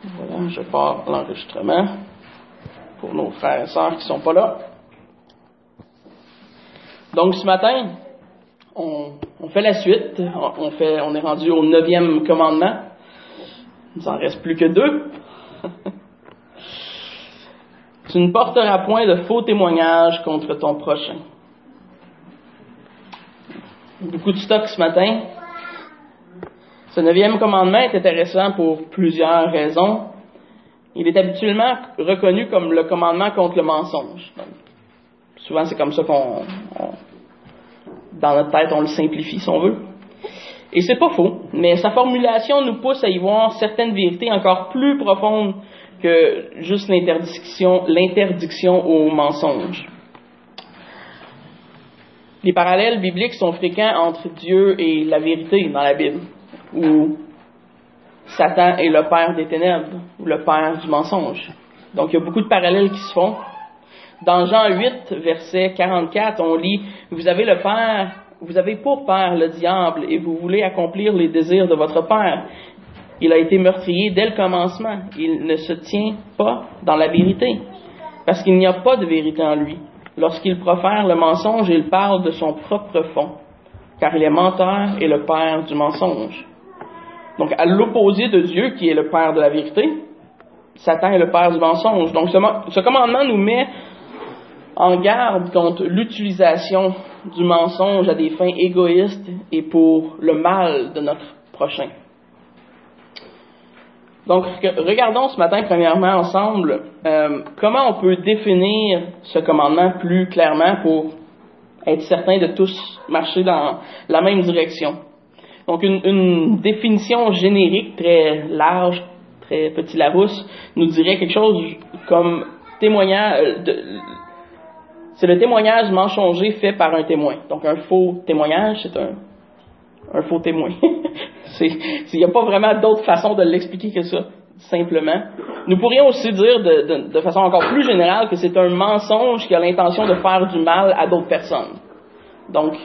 Voilà, je pars l'enregistrement pour nos frères et sœurs qui ne sont pas là. Donc ce matin, on fait la suite. On est rendu au 9e commandement. Il nous en reste plus que 2. Tu ne porteras point de faux témoignages contre ton prochain. Beaucoup de stock ce matin. Ce 9e commandement est intéressant pour plusieurs raisons. Il est habituellement reconnu comme le commandement contre le mensonge. Donc, souvent, c'est comme ça dans notre tête, on le simplifie, si on veut. Et c'est pas faux, mais sa formulation nous pousse à y voir certaines vérités encore plus profondes que juste l'interdiction au mensonge. Les parallèles bibliques sont fréquents entre Dieu et la vérité dans la Bible, où Satan est le père des ténèbres, ou le père du mensonge. Donc il y a beaucoup de parallèles qui se font. Dans Jean 8, verset 44, on lit « Vous avez pour père le diable, et vous voulez accomplir les désirs de votre père. Il a été meurtrier dès le commencement. Il ne se tient pas dans la vérité, parce qu'il n'y a pas de vérité en lui. Lorsqu'il profère le mensonge, il parle de son propre fond, car il est menteur et le père du mensonge. » Donc, à l'opposé de Dieu, qui est le père de la vérité, Satan est le père du mensonge. Donc, ce commandement nous met en garde contre l'utilisation du mensonge à des fins égoïstes et pour le mal de notre prochain. Donc, regardons ce matin, premièrement, ensemble, comment on peut définir ce commandement plus clairement pour être certain de tous marcher dans la même direction. Donc, une définition générique très large, très petit Larousse, nous dirait quelque chose comme témoignage. C'est le témoignage mensonger fait par un témoin. Donc, un faux témoignage, c'est un faux témoin. Il n'y a pas vraiment d'autre façon de l'expliquer que ça, simplement. Nous pourrions aussi dire de façon encore plus générale que c'est un mensonge qui a l'intention de faire du mal à d'autres personnes. Donc,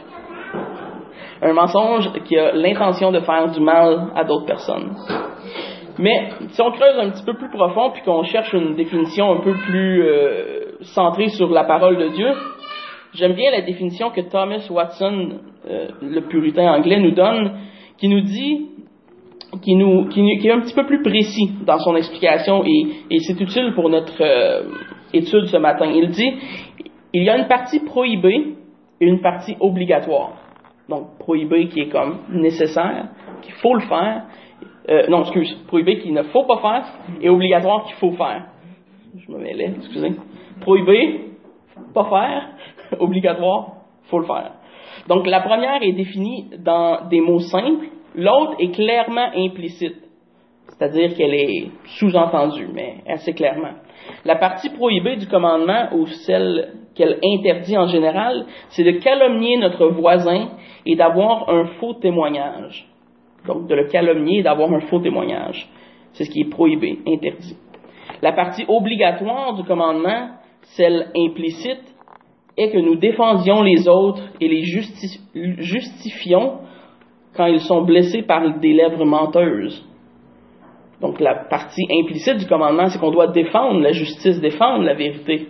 un mensonge qui a l'intention de faire du mal à d'autres personnes. Mais si on creuse un petit peu plus profond puis qu'on cherche une définition un peu plus centrée sur la parole de Dieu, j'aime bien la définition que Thomas Watson, le puritain anglais, nous donne, qui nous dit, qui est un petit peu plus précis dans son explication et c'est utile pour notre étude ce matin. Il dit, il y a une partie prohibée et une partie obligatoire. Donc, prohibé qui est comme nécessaire, qu'il faut le faire. Prohibé qu'il ne faut pas faire et obligatoire qu'il faut faire. Je me mêlais, excusez. Prohibé, pas faire. Obligatoire, faut le faire. Donc, la première est définie dans des mots simples. L'autre est clairement implicite. C'est-à-dire qu'elle est sous-entendue, mais assez clairement. La partie prohibée du commandement, ou celle qu'elle interdit en général, c'est de calomnier notre voisin et d'avoir un faux témoignage. Donc, de le calomnier et d'avoir un faux témoignage. C'est ce qui est prohibé, interdit. La partie obligatoire du commandement, celle implicite, est que nous défendions les autres et les justifions quand ils sont blessés par des lèvres menteuses. Donc, la partie implicite du commandement, c'est qu'on doit défendre la justice, défendre la vérité.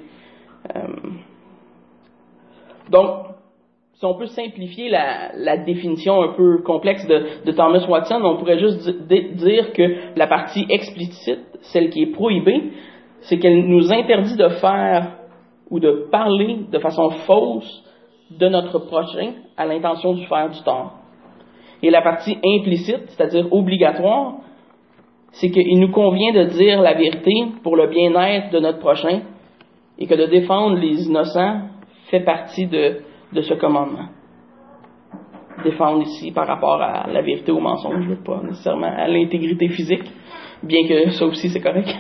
Donc, si on peut simplifier la définition un peu complexe de Thomas Watson, on pourrait juste dire que la partie explicite, celle qui est prohibée, c'est qu'elle nous interdit de faire ou de parler de façon fausse de notre prochain à l'intention de faire du tort. Et la partie implicite, c'est-à-dire obligatoire, c'est qu'il nous convient de dire la vérité pour le bien-être de notre prochain et que de défendre les innocents fait partie de ce commandement. Défendre ici par rapport à la vérité ou au mensonge, pas nécessairement à l'intégrité physique, bien que ça aussi c'est correct.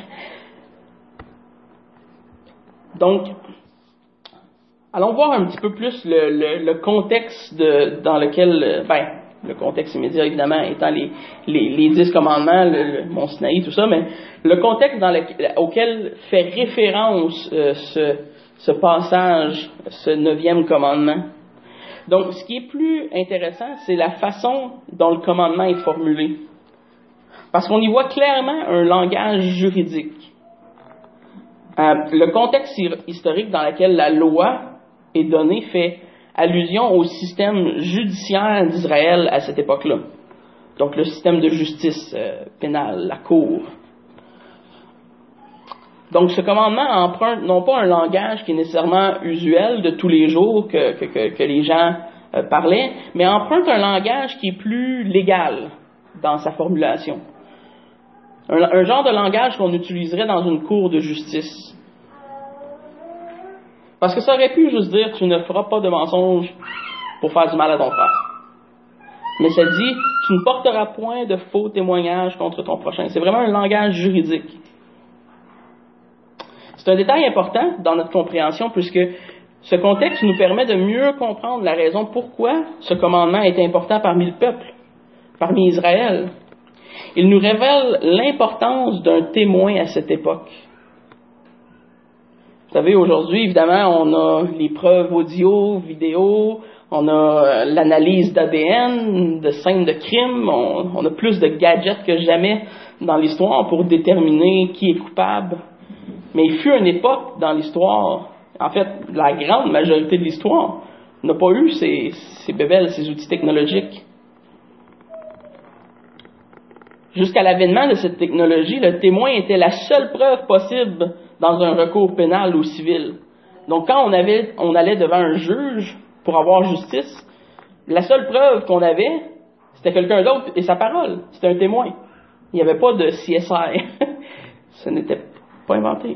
Donc, allons voir un petit peu plus le contexte dans lequel, le contexte immédiat évidemment étant les 10 commandements, le Mont Sinaï, tout ça, mais le contexte auquel fait référence ce passage, ce 9e commandement. Donc, ce qui est plus intéressant, c'est la façon dont le commandement est formulé. Parce qu'on y voit clairement un langage juridique. Le contexte historique dans lequel la loi est donnée fait allusion au système judiciaire d'Israël à cette époque-là. Donc le système de justice pénale, la cour. Donc ce commandement emprunte non pas un langage qui est nécessairement usuel de tous les jours que les gens parlaient, mais emprunte un langage qui est plus légal dans sa formulation. Un genre de langage qu'on utiliserait dans une cour de justice. Parce que ça aurait pu juste dire « tu ne feras pas de mensonge pour faire du mal à ton frère ». Mais ça dit « tu ne porteras point de faux témoignages contre ton prochain ». C'est vraiment un langage juridique. C'est un détail important dans notre compréhension puisque ce contexte nous permet de mieux comprendre la raison pourquoi ce commandement est important parmi le peuple, parmi Israël. Il nous révèle l'importance d'un témoin à cette époque. Vous savez, aujourd'hui, évidemment, on a les preuves audio, vidéo, on a l'analyse d'ADN, de scènes de crime, on a plus de gadgets que jamais dans l'histoire pour déterminer qui est coupable. Mais il fut une époque dans l'histoire, en fait, la grande majorité de l'histoire n'a pas eu ces bébelles, ces outils technologiques. Jusqu'à l'avènement de cette technologie, le témoin était la seule preuve possible dans un recours pénal ou civil. Donc, quand on allait devant un juge pour avoir justice, la seule preuve qu'on avait, c'était quelqu'un d'autre et sa parole. C'était un témoin. Il n'y avait pas de CSI. Ce n'était pas inventé.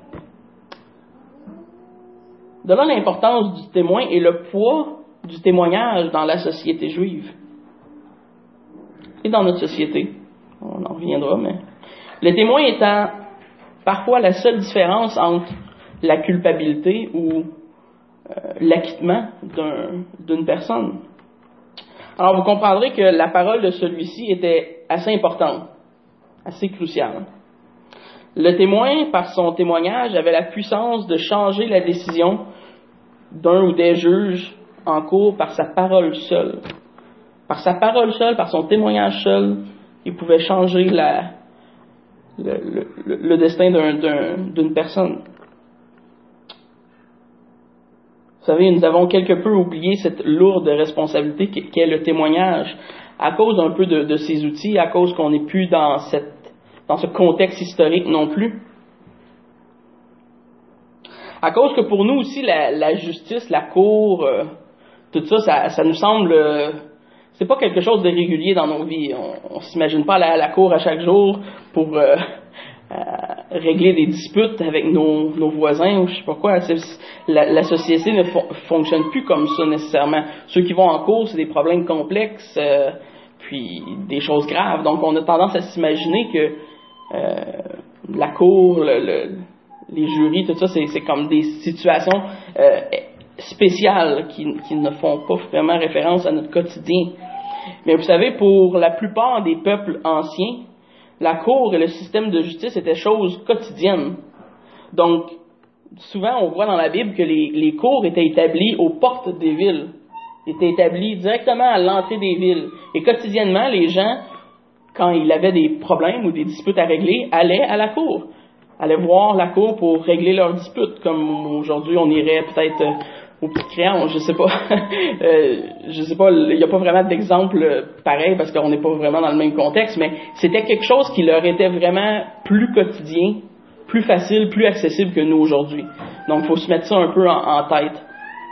De là l'importance du témoin et le poids du témoignage dans la société juive. Et dans notre société. On en reviendra, mais... Le témoin étant parfois la seule différence entre la culpabilité ou l'acquittement d'une personne. Alors vous comprendrez que la parole de celui-ci était assez importante, assez cruciale. Le témoin, par son témoignage, avait la puissance de changer la décision d'un ou des juges en cours par sa parole seule. Par sa parole seule, par son témoignage seul, il pouvait changer le destin d'une personne. Vous savez, nous avons quelque peu oublié cette lourde responsabilité qu'est le témoignage à cause un peu de ces outils, à cause qu'on n'est plus dans ce contexte historique non plus. À cause que pour nous aussi, la justice, la cour, tout ça nous semble... c'est pas quelque chose de régulier dans nos vies. On s'imagine pas aller à la cour à chaque jour pour régler des disputes avec nos voisins ou je sais pas quoi. La société ne fonctionne plus comme ça nécessairement. Ceux qui vont en cour, c'est des problèmes complexes, puis des choses graves. Donc on a tendance à s'imaginer que la cour, les jurys, tout ça, c'est comme des situations spéciales qui ne font pas vraiment référence à notre quotidien. Mais vous savez, pour la plupart des peuples anciens, la cour et le système de justice étaient choses quotidiennes. Donc, souvent, on voit dans la Bible que les cours étaient établis aux portes des villes, étaient établis directement à l'entrée des villes. Et quotidiennement, les gens, quand ils avaient des problèmes ou des disputes à régler, allaient à la cour, allaient voir la cour pour régler leurs disputes, comme aujourd'hui, on irait peut-être au petit crayon, je sais pas. Je sais pas, il n'y a pas vraiment d'exemple pareil parce qu'on n'est pas vraiment dans le même contexte, mais c'était quelque chose qui leur était vraiment plus quotidien, plus facile, plus accessible que nous aujourd'hui. Donc, il faut se mettre ça un peu en tête.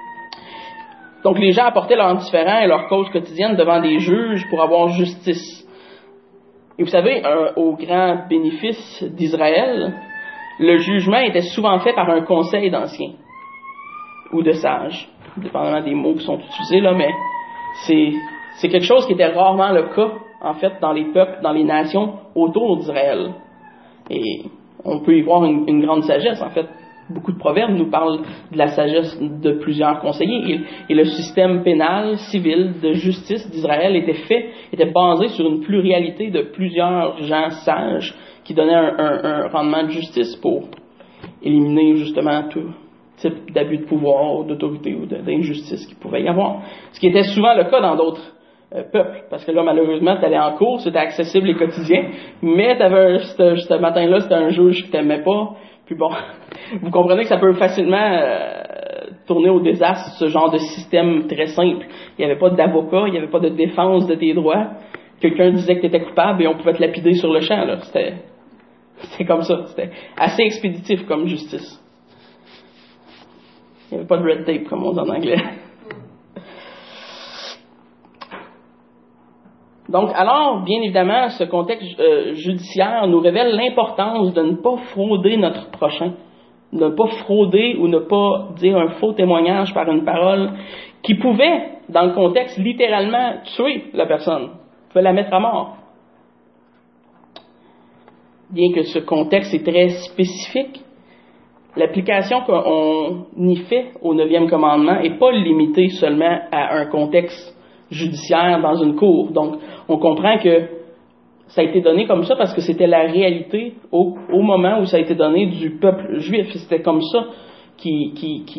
Donc, les gens apportaient leurs différends et leurs causes quotidiennes devant des juges pour avoir justice. Et vous savez, au grand bénéfice d'Israël, le jugement était souvent fait par un conseil d'anciens ou de sages, dépendamment des mots qui sont utilisés là, mais c'est quelque chose qui était rarement le cas, en fait, dans les peuples, dans les nations autour d'Israël. Et on peut y voir une grande sagesse, en fait. Beaucoup de proverbes nous parlent de la sagesse de plusieurs conseillers. Et le système pénal, civil, de justice d'Israël était basé sur une pluralité de plusieurs gens sages qui donnaient un rendement de justice pour éliminer justement tout type d'abus de pouvoir, d'autorité ou d'injustice qu'il pouvait y avoir. Ce qui était souvent le cas dans d'autres peuple. Parce que là, malheureusement, tu allais en cours, c'était accessible et quotidien, mais t'avais ce matin-là, c'était un juge qui t'aimait pas. Puis bon, vous comprenez que ça peut facilement tourner au désastre, ce genre de système très simple. Il n'y avait pas d'avocat, il n'y avait pas de défense de tes droits. Quelqu'un disait que tu étais coupable et on pouvait te lapider sur le champ. Là. C'était comme ça. C'était assez expéditif comme justice. Il n'y avait pas de red tape, comme on dit en anglais. Donc, alors, bien évidemment, ce contexte judiciaire nous révèle l'importance de ne pas frauder notre prochain, ne pas frauder ou ne pas dire un faux témoignage par une parole qui pouvait, dans le contexte, littéralement tuer la personne, pouvait la mettre à mort. Bien que ce contexte est très spécifique, l'application qu'on y fait au 9e commandement n'est pas limitée seulement à un contexte judiciaire dans une cour. Donc, on comprend que ça a été donné comme ça parce que c'était la réalité au moment où ça a été donné du peuple juif. C'était comme ça qui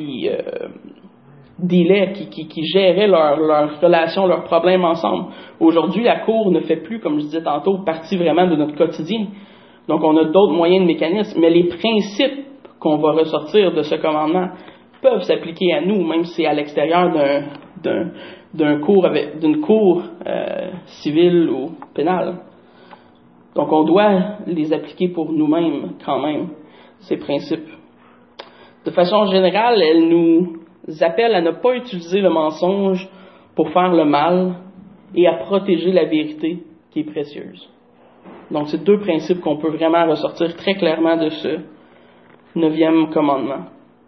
géraient leurs relations, leurs problèmes ensemble. Aujourd'hui, la cour ne fait plus, comme je disais tantôt, partie vraiment de notre quotidien. Donc, on a d'autres moyens de mécanismes, mais les principes qu'on va ressortir de ce commandement peuvent s'appliquer à nous, même si c'est à l'extérieur d'une cour civile ou pénale. Donc, on doit les appliquer pour nous-mêmes, quand même, ces principes. De façon générale, elles nous appellent à ne pas utiliser le mensonge pour faire le mal et à protéger la vérité qui est précieuse. Donc, c'est 2 principes qu'on peut vraiment ressortir très clairement de ce 9e commandement.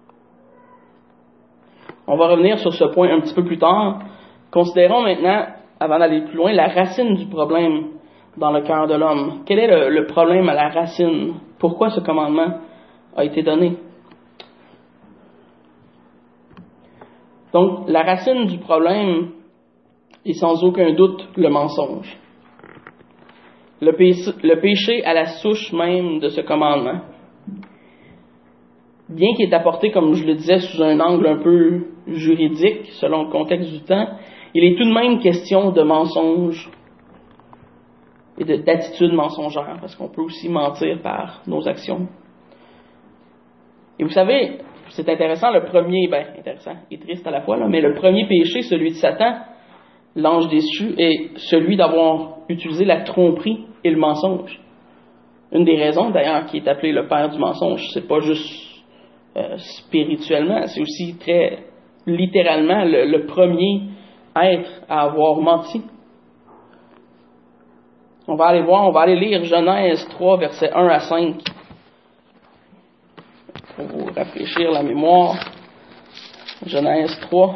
On va revenir sur ce point un petit peu plus tard. Considérons maintenant, avant d'aller plus loin, la racine du problème dans le cœur de l'homme. Quel est le problème à la racine? Pourquoi ce commandement a été donné? Donc, la racine du problème est sans aucun doute le mensonge. Le péché à la souche même de ce commandement. Bien qu'il est apporté, comme je le disais, sous un angle un peu juridique, selon le contexte du temps, il est tout de même question de mensonge et d'attitude mensongère, parce qu'on peut aussi mentir par nos actions. Et vous savez, c'est intéressant, intéressant et triste à la fois, là, mais le premier péché, celui de Satan, l'ange déchu, est celui d'avoir utilisé la tromperie et le mensonge. Une des raisons, d'ailleurs, qui est appelé le père du mensonge, c'est pas juste spirituellement, c'est aussi très littéralement le premier être à avoir menti. On va aller lire Genèse 3, versets 1 à 5. Pour vous rafraîchir la mémoire. Genèse 3.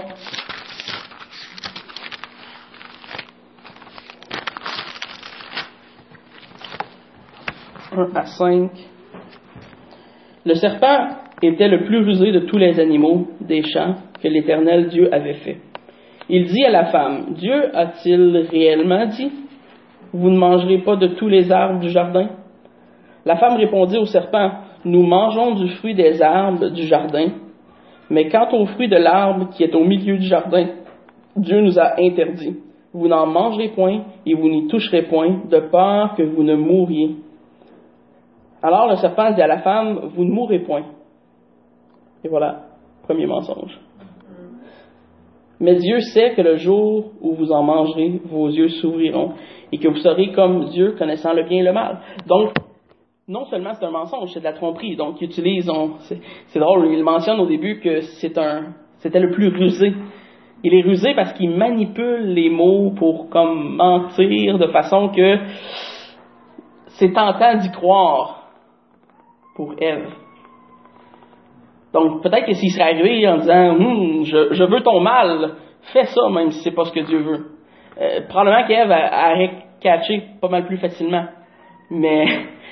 À 5. Le serpent était le plus rusé de tous les animaux des champs que l'Éternel Dieu avait fait. Il dit à la femme, Dieu a-t-il réellement dit, vous ne mangerez pas de tous les arbres du jardin? La femme répondit au serpent, nous mangeons du fruit des arbres du jardin, mais quant au fruit de l'arbre qui est au milieu du jardin, Dieu nous a interdit, vous n'en mangerez point et vous n'y toucherez point, de peur que vous ne mouriez. Alors le serpent dit à la femme, vous ne mourrez point. Et voilà, premier mensonge. Mais Dieu sait que le jour où vous en mangerez, vos yeux s'ouvriront et que vous serez comme Dieu, connaissant le bien et le mal. Donc, non seulement c'est un mensonge, c'est de la tromperie. Donc, c'est drôle, il mentionne au début que c'était le plus rusé. Il est rusé parce qu'il manipule les mots pour comme mentir de façon que c'est tentant d'y croire pour Ève. Donc, peut-être que s'il serait arrivé en disant « je veux ton mal, fais ça même si c'est pas ce que Dieu veut. » Probablement qu'Ève aurait catché pas mal plus facilement. Mais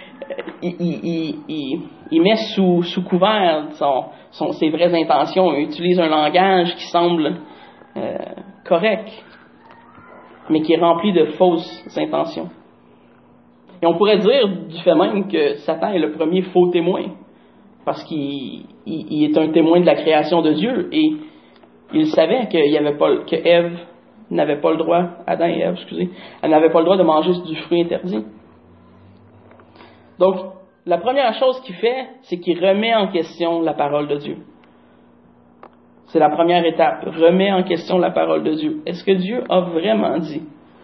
il met sous couvert ses vraies intentions. Il utilise un langage qui semble correct, mais qui est rempli de fausses intentions. Et on pourrait dire du fait même que Satan est le premier faux témoin. Parce qu'il est un témoin de la création de Dieu et il savait que Ève n'avaient pas le droit, Adam et Ève, elles n'avaient pas le droit de manger du fruit interdit. Donc, la première chose qu'il fait, c'est qu'il remet en question la parole de Dieu. C'est la première étape, remet en question la parole de Dieu. Est-ce que Dieu a vraiment dit?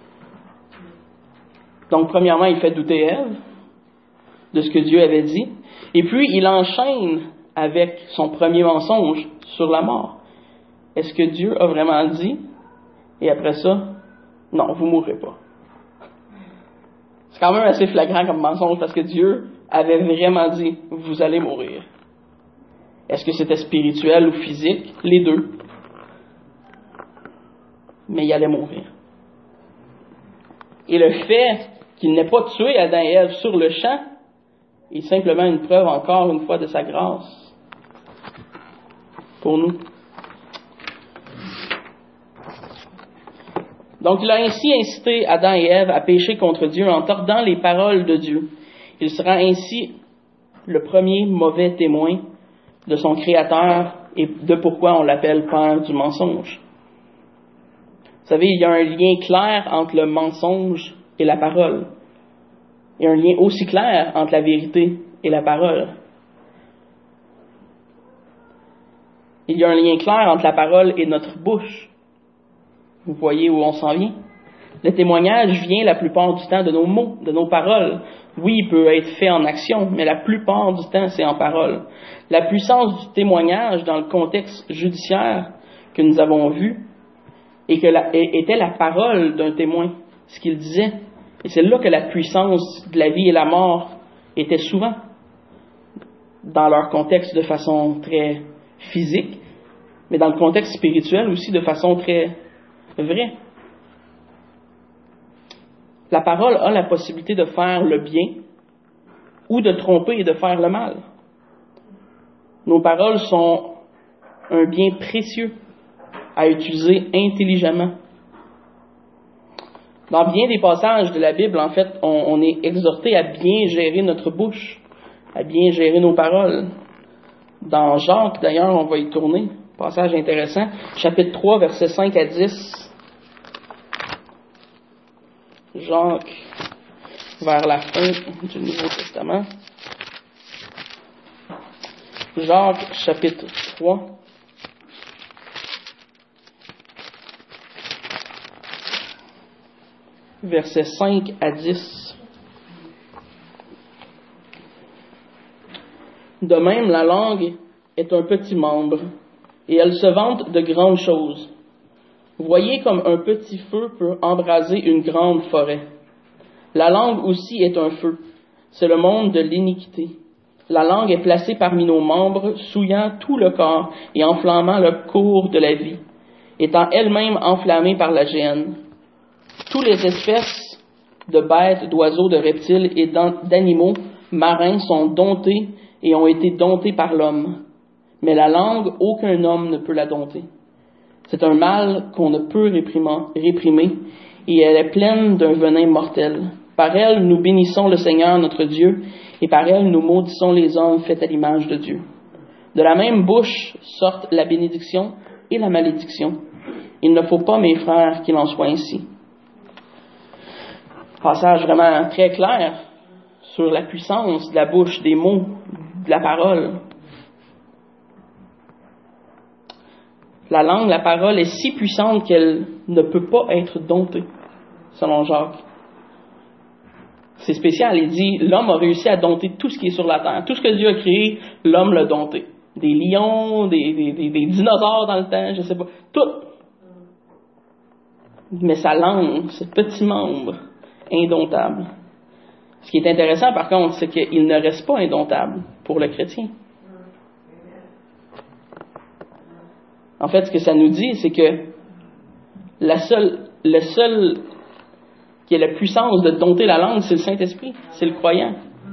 Donc, premièrement, il fait douter Ève de ce que Dieu avait dit. Et puis, il enchaîne avec son premier mensonge sur la mort. Est-ce que Dieu a vraiment dit? Et après ça, non, vous ne mourrez pas. C'est quand même assez flagrant comme mensonge parce que Dieu avait vraiment dit, vous allez mourir. Est-ce que c'était spirituel ou physique? Les deux. Mais il allait mourir. Et le fait qu'il n'ait pas tué Adam et Ève sur le champ est simplement une preuve encore une fois de sa grâce pour nous. Donc il a ainsi incité Adam et Ève à pécher contre Dieu en tordant les paroles de Dieu. Il sera ainsi le premier mauvais témoin de son Créateur et de pourquoi on l'appelle Père du mensonge. Vous savez, il y a un lien clair entre le mensonge et la parole. Il y a un lien aussi clair entre la vérité et la parole. Il y a un lien clair entre la parole et notre bouche. Vous voyez où on s'en vient? Le témoignage vient la plupart du temps de nos mots, de nos paroles. Oui, il peut être fait en action, mais la plupart du temps, c'est en parole. La puissance du témoignage dans le contexte judiciaire que nous avons vu était la parole d'un témoin, ce qu'il disait. Et c'est là que la puissance de la vie et la mort était souvent dans leur contexte de façon très physique, mais dans le contexte spirituel aussi de façon très vraie. La parole a la possibilité de faire le bien ou de tromper et de faire le mal. Nos paroles sont un bien précieux à utiliser intelligemment. Dans bien des passages de la Bible, en fait, on est exhorté à bien gérer notre bouche, à bien gérer nos paroles. Dans Jacques, d'ailleurs, on va y tourner, passage intéressant, chapitre 3, versets 5 à 10. Jacques, vers la fin du Nouveau Testament. Jacques, chapitre 3. Versets 5 à 10. De même, la langue est un petit membre, et elle se vante de grandes choses. Voyez comme un petit feu peut embraser une grande forêt. La langue aussi est un feu. C'est le monde de l'iniquité. La langue est placée parmi nos membres, souillant tout le corps et enflammant le cours de la vie, étant elle-même enflammée par la géhenne. Toutes les espèces de bêtes, d'oiseaux, de reptiles et d'animaux marins sont domptés et ont été domptés par l'homme. Mais la langue, aucun homme ne peut la dompter. C'est un mal qu'on ne peut réprimer, et elle est pleine d'un venin mortel. Par elle, nous bénissons le Seigneur notre Dieu, et par elle, nous maudissons les hommes faits à l'image de Dieu. De la même bouche sortent la bénédiction et la malédiction. Il ne faut pas, mes frères, qu'il en soit ainsi. Passage vraiment très clair sur la puissance de la bouche, des mots, de la parole. La langue, la parole est si puissante qu'elle ne peut pas être domptée, selon Jacques. C'est spécial, il dit, l'homme a réussi à dompter tout ce qui est sur la terre. Tout ce que Dieu a créé, l'homme l'a dompté. Des lions, des dinosaures dans le temps, je sais pas, tout. Mais sa langue, ce petit membre, indomptable. Ce qui est intéressant, par contre, c'est qu'il ne reste pas indomptable pour le chrétien. En fait, ce que ça nous dit, c'est que le seul qui a la puissance de dompter la langue, c'est le Saint-Esprit, c'est le croyant.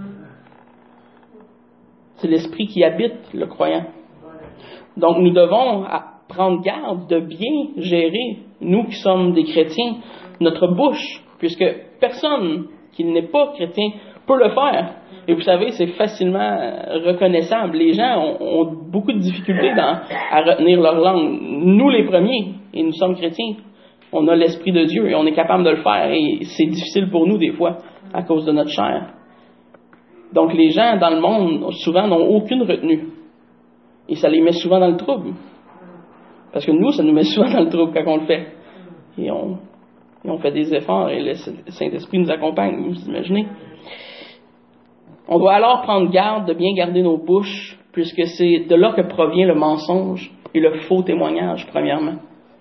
C'est l'Esprit qui habite le croyant. Donc, nous devons prendre garde de bien gérer, nous qui sommes des chrétiens, notre bouche, puisque personne qui n'est pas chrétien peut le faire. Et vous savez, c'est facilement reconnaissable. Les gens ont beaucoup de difficultés à retenir leur langue. Nous, les premiers, et nous sommes chrétiens, On a l'Esprit de Dieu et on est capable de le faire. Et c'est difficile pour nous des fois à cause de notre chair. Donc les gens dans le monde, souvent, n'ont aucune retenue. Et ça les met souvent dans le trouble. Parce que nous, ça nous met souvent dans le trouble quand on le fait. Et on fait des efforts et le Saint-Esprit nous accompagne, vous imaginez. On doit alors prendre garde de bien garder nos bouches, puisque c'est de là que provient le mensonge et le faux témoignage, premièrement.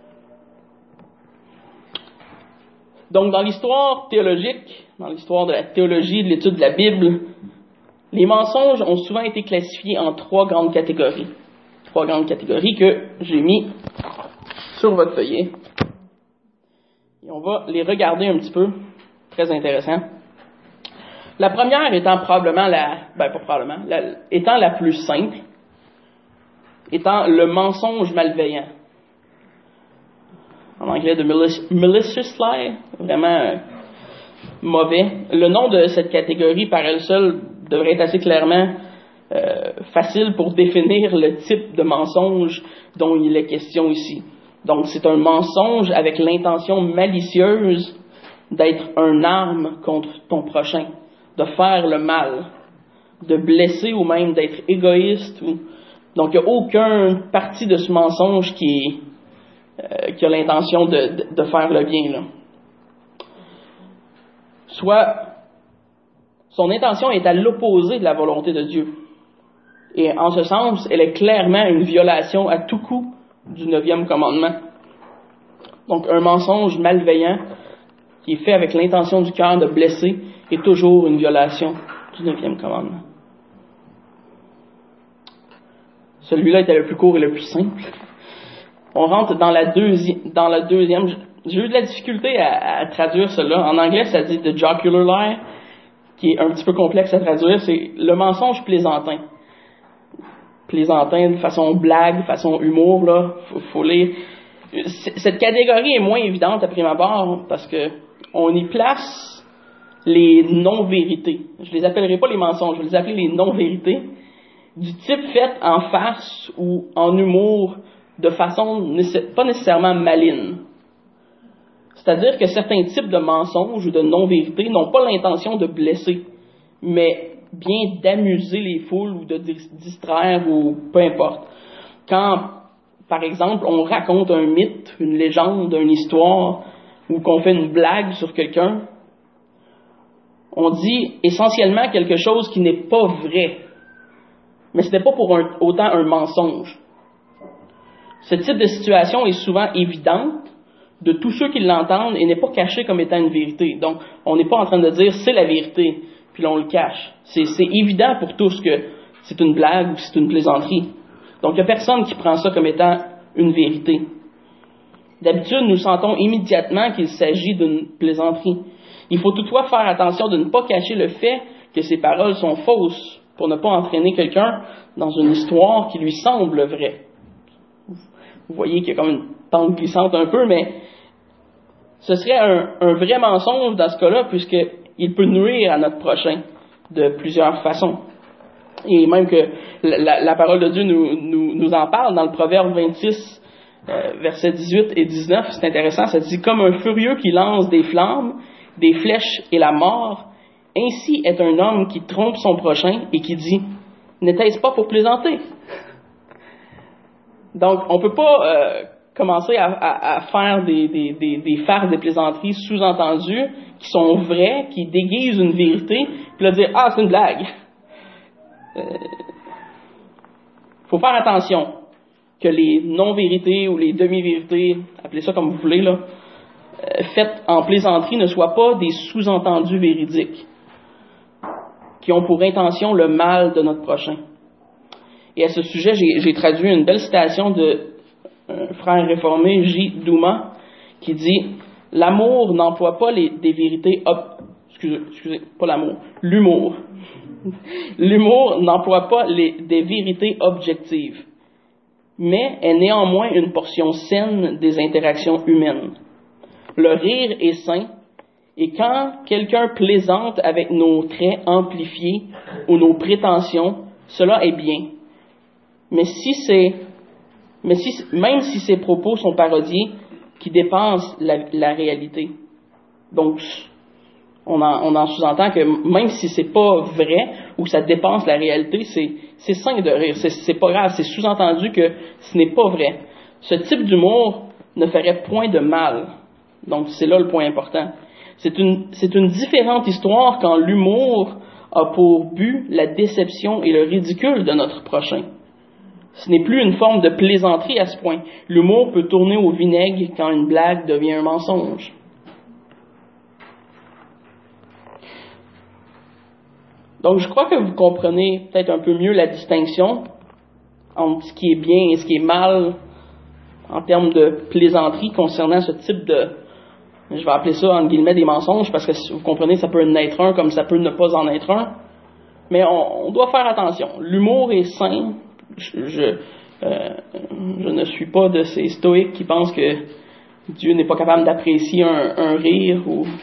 Donc, dans l'histoire théologique, dans l'histoire de la théologie, de l'étude de la Bible, les mensonges ont souvent été classifiés en 3 grandes catégories. 3 grandes catégories que j'ai mis sur votre feuillet. Et on va les regarder un petit peu. Très intéressant. La première étant étant la plus simple, étant le mensonge malveillant. En anglais, de malicious lie, vraiment mauvais. Le nom de cette catégorie par elle seule devrait être assez clairement facile pour définir le type de mensonge dont il est question ici. Donc, c'est un mensonge avec l'intention malicieuse d'être une arme contre ton prochain, de faire le mal, de blesser ou même d'être égoïste. Donc, il n'y a aucune partie de ce mensonge qui a l'intention de faire le bien, là. Soit, son intention est à l'opposé de la volonté de Dieu. Et en ce sens, elle est clairement une violation à tout coup du 9e commandement. Donc, un mensonge malveillant qui est fait avec l'intention du cœur de blesser est toujours une violation du 9e commandement. Celui-là était le plus court et le plus simple. On rentre dans la deuxième. J'ai eu de la difficulté à traduire cela. En anglais, ça dit the jocular lie, qui est un petit peu complexe à traduire. C'est le mensonge plaisantin. Plaisantin de façon blague, de façon humour, là. Faut lire. Cette catégorie est moins évidente à prime abord parce que on y place les non-vérités. Je les appellerai pas les mensonges, je vais les appeler les non-vérités, du type fait en farce ou en humour de façon pas nécessairement maligne. C'est-à-dire que certains types de mensonges ou de non-vérités n'ont pas l'intention de blesser, mais bien d'amuser les foules ou de distraire ou peu importe. Quand, par exemple, on raconte un mythe, une légende, une histoire, ou qu'on fait une blague sur quelqu'un, on dit essentiellement quelque chose qui n'est pas vrai. Mais ce n'est pas pour autant un mensonge. Ce type de situation est souvent évidente de tous ceux qui l'entendent et n'est pas caché comme étant une vérité. Donc, on n'est pas en train de dire c'est la vérité, puis là on le cache. C'est évident pour tous que c'est une blague ou c'est une plaisanterie. Donc, il n'y a personne qui prend ça comme étant une vérité. D'habitude, nous sentons immédiatement qu'il s'agit d'une plaisanterie. Il faut toutefois faire attention de ne pas cacher le fait que ces paroles sont fausses pour ne pas entraîner quelqu'un dans une histoire qui lui semble vraie. Vous voyez qu'il y a comme une pente glissante un peu, mais ce serait un vrai mensonge dans ce cas-là, puisqu'il peut nuire à notre prochain de plusieurs façons. Et même que la parole de Dieu nous en parle dans le Proverbe 26, versets 18 et 19, c'est intéressant, ça dit « Comme un furieux qui lance des flammes, des flèches et la mort, ainsi est un homme qui trompe son prochain et qui dit « N'était-ce pas pour plaisanter ?» Donc, on ne peut pas commencer à faire des farces, des plaisanteries sous-entendues qui sont vraies, qui déguisent une vérité, puis là dire « Ah, c'est une blague ». Faut faire attention que les non-vérités ou les demi-vérités, appelez ça comme vous voulez, là, faites en plaisanterie ne soient pas des sous-entendus véridiques qui ont pour intention le mal de notre prochain. Et à ce sujet, j'ai traduit une belle citation de un frère réformé, J. Douma, qui dit « L'amour n'emploie pas des vérités... Excusez, pas l'amour, l'humour. L'humour n'emploie pas des vérités objectives, mais est néanmoins une portion saine des interactions humaines. Le rire est sain, et quand quelqu'un plaisante avec nos traits amplifiés ou nos prétentions, cela est bien. Même si ses propos sont parodiés, qui dépasse la réalité. Donc, on en sous-entend que même si c'est pas vrai ou que ça dépasse la réalité, c'est sain de rire, c'est pas grave, c'est sous-entendu que ce n'est pas vrai. Ce type d'humour ne ferait point de mal. Donc, c'est là le point important. C'est une différente histoire quand l'humour a pour but la déception et le ridicule de notre prochain. Ce n'est plus une forme de plaisanterie à ce point. L'humour peut tourner au vinaigre quand une blague devient un mensonge. Donc, je crois que vous comprenez peut-être un peu mieux la distinction entre ce qui est bien et ce qui est mal en termes de plaisanterie concernant ce type de, je vais appeler ça entre guillemets des mensonges, parce que vous comprenez, ça peut en être un comme ça peut ne pas en être un. Mais on doit faire attention. L'humour est sain. Je ne suis pas de ces stoïques qui pensent que Dieu n'est pas capable d'apprécier un rire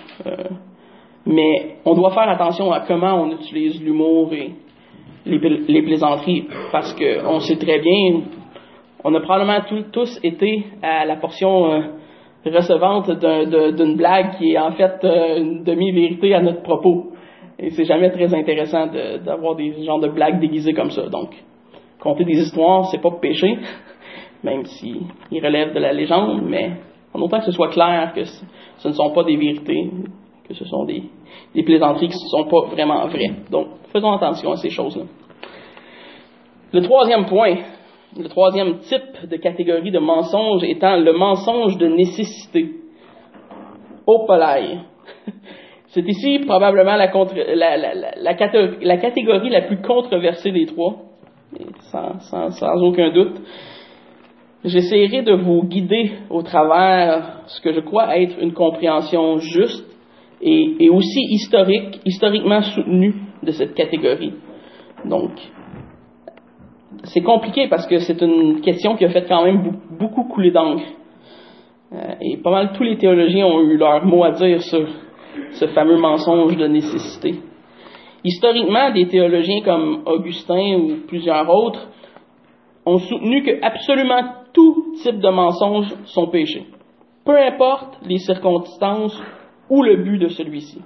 mais on doit faire attention à comment on utilise l'humour et les plaisanteries, parce que on sait très bien, on a probablement tous été à la portion recevante d'une blague qui est en fait une demi-vérité à notre propos. Et c'est jamais très intéressant d'avoir des genres de blagues déguisées comme ça. Donc, conter des histoires, c'est pas péché, même s'ils relèvent de la légende, mais en autant que ce soit clair que ce ne sont pas des vérités, que ce sont des plaisanteries qui ne sont pas vraiment vraies. Donc, faisons attention à ces choses-là. Le troisième point, le troisième type de catégorie de mensonge étant le mensonge de nécessité. Opolaï. C'est ici probablement la catégorie la plus controversée des trois, sans aucun doute. J'essaierai de vous guider au travers ce que je crois être une compréhension juste et aussi historiquement soutenue de cette catégorie. Donc, c'est compliqué parce que c'est une question qui a fait quand même beaucoup couler d'encre. Et pas mal tous les théologiens ont eu leur mot à dire sur ce fameux mensonge de nécessité. Historiquement, des théologiens comme Augustin ou plusieurs autres ont soutenu que absolument tout type de mensonge sont péchés, peu importe les circonstances ou le but de celui-ci.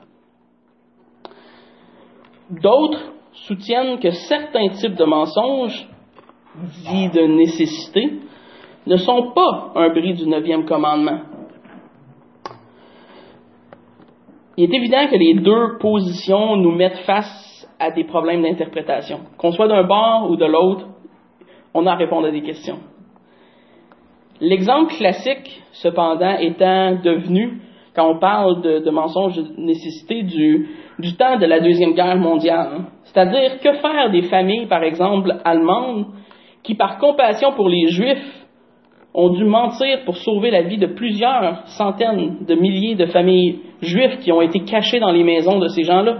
D'autres soutiennent que certains types de mensonges, dits de nécessité, ne sont pas un bris du 9e commandement. Il est évident que les deux positions nous mettent face à des problèmes d'interprétation. Qu'on soit d'un bord ou de l'autre, on a à répondre à des questions. L'exemple classique, cependant, étant devenu, quand on parle de mensonges de nécessité, du temps de la Deuxième Guerre mondiale. C'est-à-dire, que faire des familles, par exemple, allemandes, qui, par compassion pour les Juifs, ont dû mentir pour sauver la vie de plusieurs centaines de milliers de familles juives qui ont été cachées dans les maisons de ces gens-là?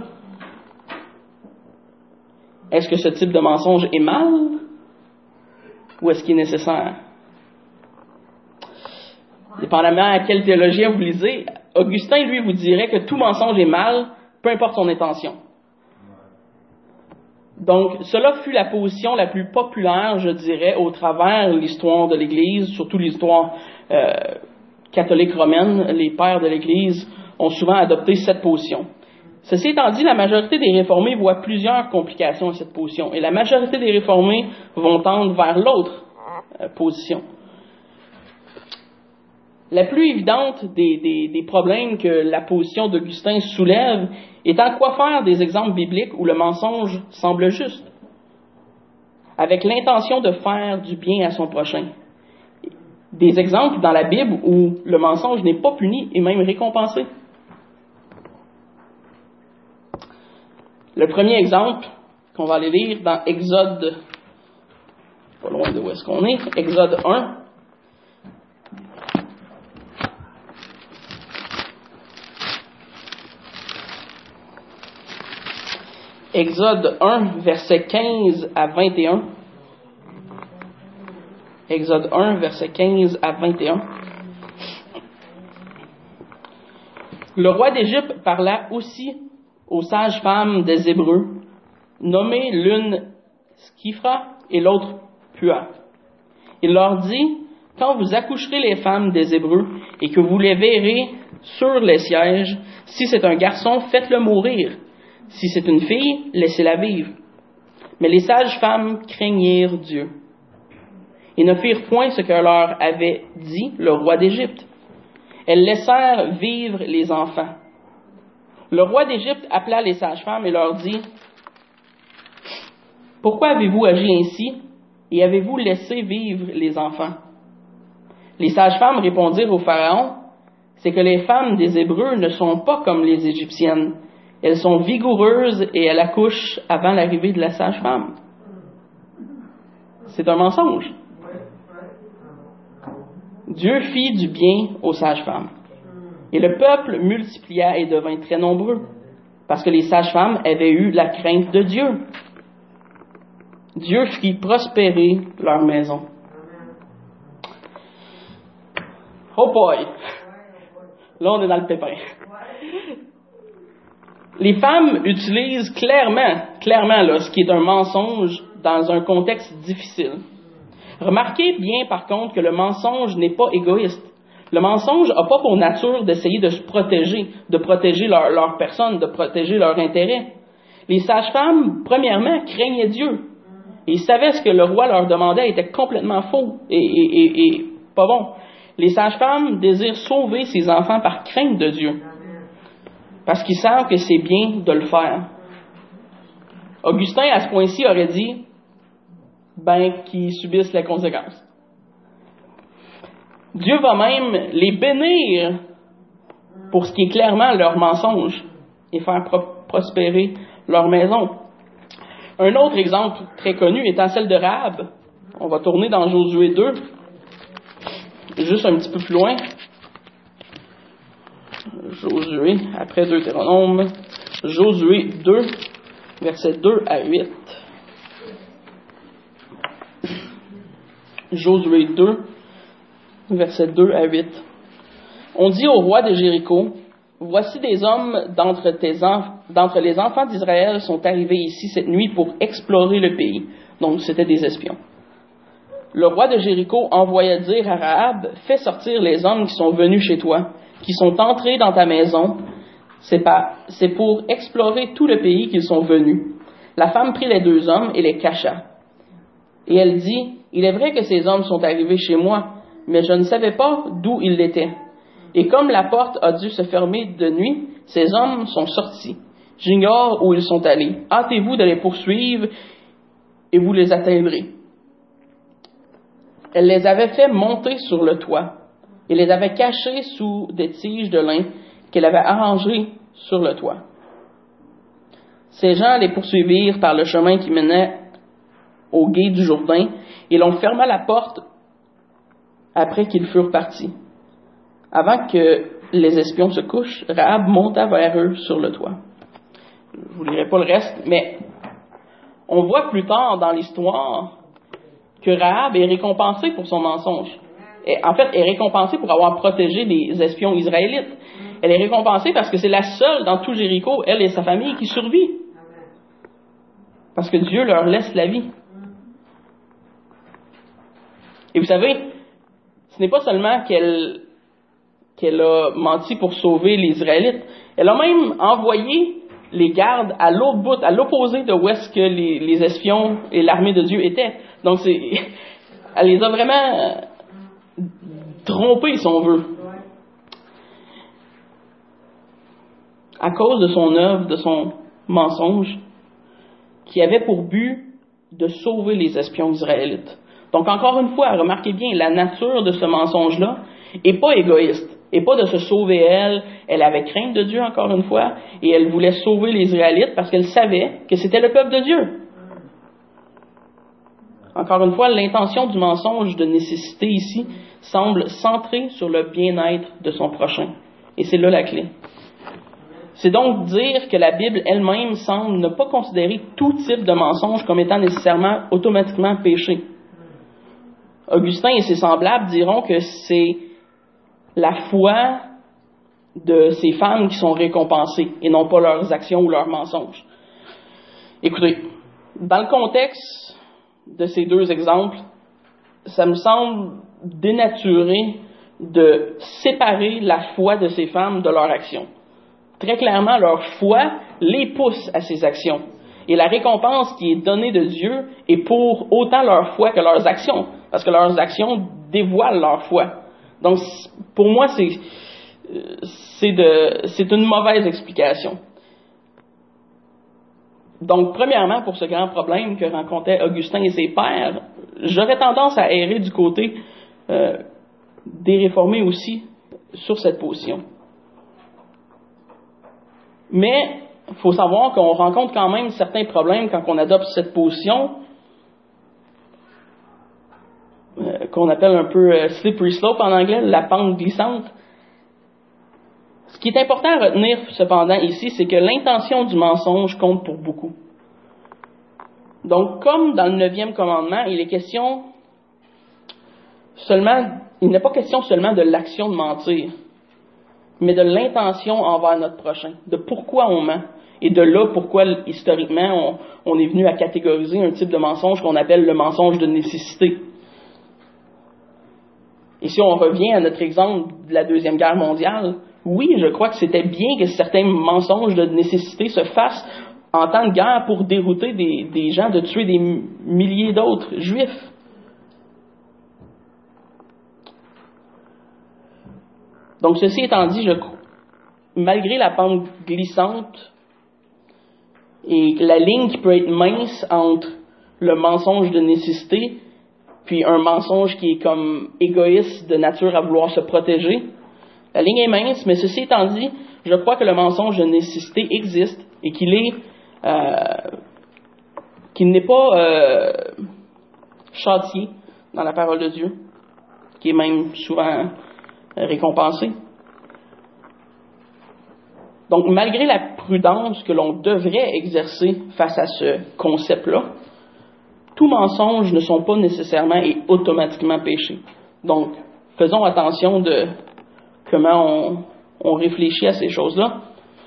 Est-ce que ce type de mensonge est mal? Ou est-ce qu'il est nécessaire? Dépendamment à quel théologien vous lisez, Augustin, lui, vous dirait que tout mensonge est mal, peu importe son intention. Donc, cela fut la position la plus populaire, je dirais, au travers l'histoire de l'Église, surtout l'histoire catholique romaine. Les pères de l'Église ont souvent adopté cette position. Ceci étant dit, la majorité des réformés voient plusieurs complications à cette position, et la majorité des réformés vont tendre vers l'autre position. La plus évidente des problèmes que la position d'Augustin soulève étant quoi faire des exemples bibliques où le mensonge semble juste, avec l'intention de faire du bien à son prochain. Des exemples dans la Bible où le mensonge n'est pas puni et même récompensé. Le premier exemple qu'on va aller lire dans Exode, pas loin de où est-ce qu'on est, Exode 1. Exode 1, versets 15 à 21. Exode 1, versets 15 à 21. Le roi d'Égypte parla aussi aux sages-femmes des Hébreux, nommées l'une Skifra et l'autre Pua. Il leur dit, quand vous accoucherez les femmes des Hébreux et que vous les verrez sur les sièges, si c'est un garçon, faites-le mourir. Si c'est une fille, laissez-la vivre. Mais les sages femmes craignirent Dieu et ne firent point ce que leur avait dit le roi d'Égypte. Elles laissèrent vivre les enfants. Le roi d'Égypte appela les sages-femmes et leur dit, « Pourquoi avez-vous agi ainsi et avez-vous laissé vivre les enfants? » Les sages-femmes répondirent au Pharaon, « C'est que les femmes des Hébreux ne sont pas comme les Égyptiennes. Elles sont vigoureuses et elles accouchent avant l'arrivée de la sage-femme. » C'est un mensonge. Dieu fit du bien aux sages-femmes. Et le peuple multiplia et devint très nombreux, parce que les sages-femmes avaient eu la crainte de Dieu. Dieu fit prospérer leur maison. Oh boy! Là, on est dans le pépin. Les femmes utilisent clairement là, ce qui est un mensonge dans un contexte difficile. Remarquez bien, par contre, que le mensonge n'est pas égoïste. Le mensonge n'a pas pour nature d'essayer de se protéger, de protéger leur personne, de protéger leur intérêt. Les sages-femmes, premièrement, craignaient Dieu. Et ils savaient ce que le roi leur demandait était complètement faux et pas bon. Les sages-femmes désirent sauver ses enfants par crainte de Dieu, parce qu'ils savent que c'est bien de le faire. Augustin, à ce point-ci, aurait dit qu'ils subissent les conséquences. Dieu va même les bénir pour ce qui est clairement leur mensonge et faire prospérer leur maison. Un autre exemple très connu étant celle de Rahab. On va tourner dans Josué 2, juste un petit peu plus loin. Josué, après Deutéronome, Josué 2, versets 2 à 8. Josué 2, versets 2 à 8. On dit au roi de Jéricho, « Voici des hommes d'entre les enfants d'Israël sont arrivés ici cette nuit pour explorer le pays. » Donc, c'était des espions. Le roi de Jéricho envoya dire à Rahab, « Fais sortir les hommes qui sont venus chez toi, qui sont entrés dans ta maison. C'est pour explorer tout le pays qu'ils sont venus. » La femme prit les 2 hommes et les cacha. Et elle dit, « Il est vrai que ces hommes sont arrivés chez moi, mais je ne savais pas d'où ils étaient. Et comme la porte a dû se fermer de nuit, ces hommes sont sortis. J'ignore où ils sont allés. Hâtez-vous de les poursuivre et vous les atteindrez. » Elle les avait fait monter sur le toit et les avait cachés sous des tiges de lin qu'elle avait arrangées sur le toit. Ces gens les poursuivirent par le chemin qui menait au gué du Jourdain et l'on ferma la porte après qu'ils furent partis. Avant que les espions se couchent, Rahab monta vers eux sur le toit. Je ne vous lirai pas le reste, mais on voit plus tard dans l'histoire que Rahab est récompensée pour son mensonge. En fait, elle est récompensée pour avoir protégé les espions israélites. Elle est récompensée parce que c'est la seule dans tout Jéricho, elle et sa famille, qui survit. Parce que Dieu leur laisse la vie. Et vous savez, ce n'est pas seulement qu'elle a menti pour sauver les Israélites, elle a même envoyé les gardes à l'autre bout, à l'opposé de où est-ce que les espions et l'armée de Dieu étaient. Donc, elle les a vraiment trompés, si on veut. À cause de son œuvre, de son mensonge, qui avait pour but de sauver les espions israélites. Donc, encore une fois, remarquez bien, la nature de ce mensonge-là n'est pas égoïste, et pas de se sauver elle. Elle avait crainte de Dieu, encore une fois, et elle voulait sauver les Israélites parce qu'elle savait que c'était le peuple de Dieu. Encore une fois, l'intention du mensonge de nécessité ici semble centrée sur le bien-être de son prochain. Et c'est là la clé. C'est donc dire que la Bible elle-même semble ne pas considérer tout type de mensonge comme étant nécessairement automatiquement péché. Augustin et ses semblables diront que c'est la foi de ces femmes qui sont récompensées et non pas leurs actions ou leurs mensonges. Écoutez, dans le contexte de ces 2 exemples, ça me semble dénaturé de séparer la foi de ces femmes de leur action. Très clairement, leur foi les pousse à ces actions. Et la récompense qui est donnée de Dieu est pour autant leur foi que leurs actions, parce que leurs actions dévoilent leur foi. Donc, pour moi, c'est une mauvaise explication. Donc, premièrement, pour ce grand problème que rencontraient Augustin et ses pairs, j'aurais tendance à errer du côté des réformés aussi sur cette position. Mais il faut savoir qu'on rencontre quand même certains problèmes quand on adopte cette position qu'on appelle un peu slippery slope en anglais, la pente glissante. Ce qui est important à retenir cependant ici, c'est que l'intention du mensonge compte pour beaucoup. Donc, comme dans le 9e commandement, il n'est pas question seulement de l'action de mentir, mais de l'intention envers notre prochain, de pourquoi on ment, et de là pourquoi, historiquement, on est venu à catégoriser un type de mensonge qu'on appelle le mensonge de nécessité. Et si on revient à notre exemple de la Deuxième Guerre mondiale, oui, je crois que c'était bien que certains mensonges de nécessité se fassent en temps de guerre pour dérouter des gens de tuer des milliers d'autres juifs. Donc, ceci étant dit, malgré la pente glissante et la ligne qui peut être mince entre le mensonge de nécessité puis un mensonge qui est comme égoïste de nature à vouloir se protéger, la ligne est mince, mais ceci étant dit, je crois que le mensonge de nécessité existe et qu'il n'est pas châtié dans la parole de Dieu, qui est même souvent récompensé. Donc, malgré la prudence que l'on devrait exercer face à ce concept-là, tous mensonges ne sont pas nécessairement et automatiquement péchés. Donc, faisons attention de comment on réfléchit à ces choses-là.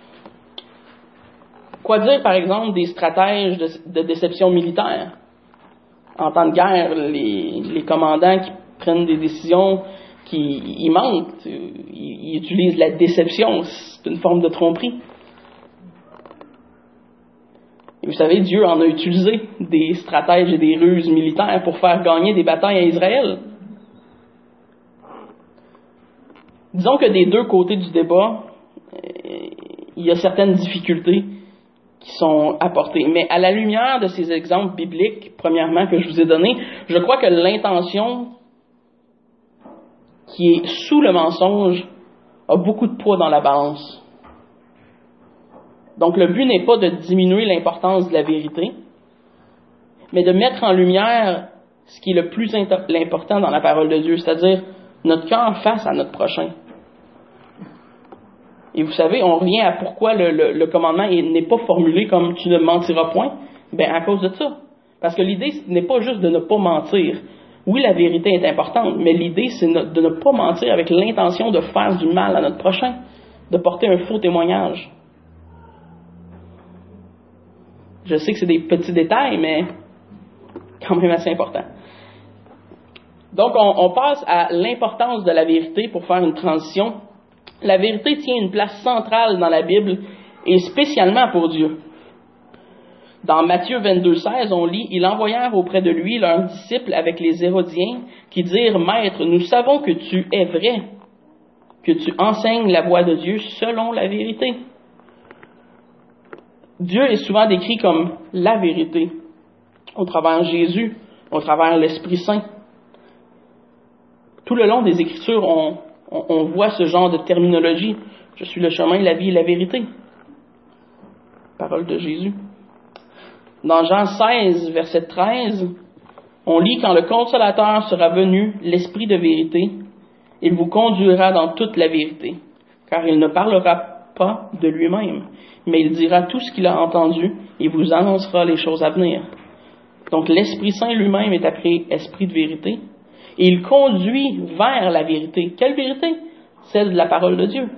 Quoi dire, par exemple, des stratèges de déception militaire? En temps de guerre, les commandants qui prennent des décisions, ils mentent, ils utilisent la déception, c'est une forme de tromperie. Et vous savez, Dieu en a utilisé des stratèges et des ruses militaires pour faire gagner des batailles à Israël. Disons que des deux côtés du débat, il y a certaines difficultés qui sont apportées. Mais à la lumière de ces exemples bibliques, premièrement, que je vous ai donnés, je crois que l'intention qui est sous le mensonge a beaucoup de poids dans la balance. Donc, le but n'est pas de diminuer l'importance de la vérité, mais de mettre en lumière ce qui est le plus important dans la parole de Dieu, c'est-à-dire notre cœur face à notre prochain. Et vous savez, on revient à pourquoi le commandement n'est pas formulé comme « tu ne mentiras point ». Bien, à cause de ça. Parce que l'idée n'est pas juste de ne pas mentir. Oui, la vérité est importante, mais l'idée, c'est de ne pas mentir avec l'intention de faire du mal à notre prochain, de porter un faux témoignage. Je sais que c'est des petits détails, mais quand même assez important. Donc, on passe à l'importance de la vérité pour faire une transition. La vérité tient une place centrale dans la Bible, et spécialement pour Dieu. Dans Matthieu 22,16, on lit « Ils envoyèrent auprès de lui leurs disciples avec les Hérodiens, qui dirent « Maître, nous savons que tu es vrai, que tu enseignes la voie de Dieu selon la vérité. » Dieu est souvent décrit comme la vérité, au travers Jésus, au travers l'Esprit Saint. Tout le long des Écritures, on voit ce genre de terminologie. Je suis le chemin, la vie et la vérité. Parole de Jésus. Dans Jean 16, verset 13, on lit « Quand le Consolateur sera venu, l'Esprit de vérité, il vous conduira dans toute la vérité, car il ne parlera pas de lui-même, mais il dira tout ce qu'il a entendu et vous annoncera les choses à venir. » Donc l'Esprit Saint lui-même est appelé Esprit de vérité, et il conduit vers la vérité. Quelle vérité? Celle de la parole de Dieu.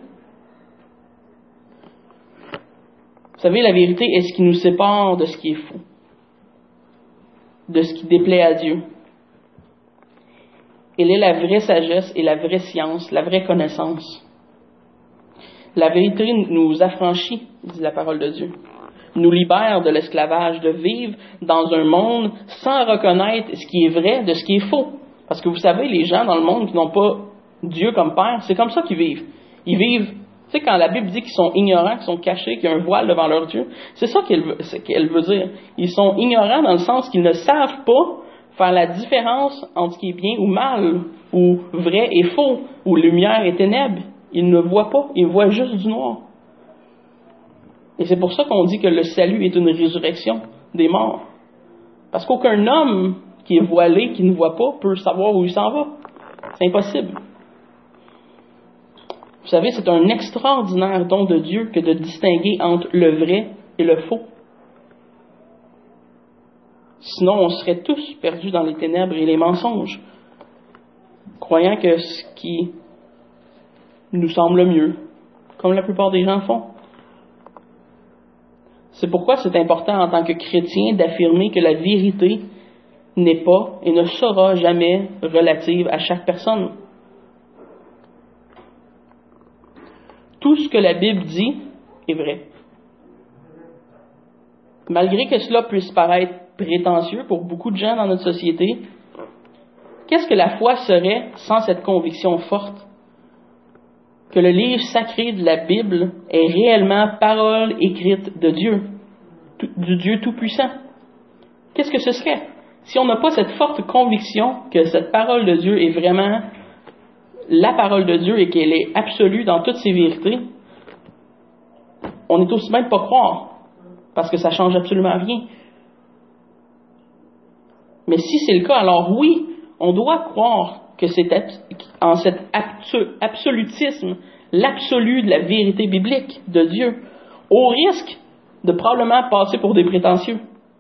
Vous savez, la vérité est ce qui nous sépare de ce qui est faux, de ce qui déplaît à Dieu. Elle est la vraie sagesse et la vraie science, la vraie connaissance. La vérité nous affranchit, dit la parole de Dieu, nous libère de l'esclavage, de vivre dans un monde sans reconnaître ce qui est vrai de ce qui est faux. Parce que vous savez, les gens dans le monde qui n'ont pas Dieu comme Père, c'est comme ça qu'ils vivent. Ils vivent, tu sais, quand la Bible dit qu'ils sont ignorants, qu'ils sont cachés, qu'il y a un voile devant leur Dieu, c'est ça qu'elle veut dire. Ils sont ignorants dans le sens qu'ils ne savent pas faire la différence entre ce qui est bien ou mal, ou vrai et faux, ou lumière et ténèbres. Ils ne voient pas, ils voient juste du noir. Et c'est pour ça qu'on dit que le salut est une résurrection des morts. Parce qu'aucun homme qui est voilé, qui ne voit pas, peut savoir où il s'en va. C'est impossible. Vous savez, c'est un extraordinaire don de Dieu que de distinguer entre le vrai et le faux. Sinon, on serait tous perdus dans les ténèbres et les mensonges, croyant que ce qui nous semble mieux, comme la plupart des gens font. C'est pourquoi c'est important en tant que chrétien d'affirmer que la vérité n'est pas et ne sera jamais relative à chaque personne. Tout ce que la Bible dit est vrai. Malgré que cela puisse paraître prétentieux pour beaucoup de gens dans notre société, qu'est-ce que la foi serait sans cette conviction forte que le livre sacré de la Bible est réellement parole écrite de Dieu, du Dieu Tout-Puissant? Qu'est-ce que ce serait? Si on n'a pas cette forte conviction que cette parole de Dieu est vraiment la parole de Dieu et qu'elle est absolue dans toutes ses vérités, on est aussi bien de ne pas croire, parce que ça ne change absolument rien. Mais si c'est le cas, alors oui, on doit croire que c'est en cet absolutisme, l'absolu de la vérité biblique de Dieu, au risque de probablement passer pour des prétentieux.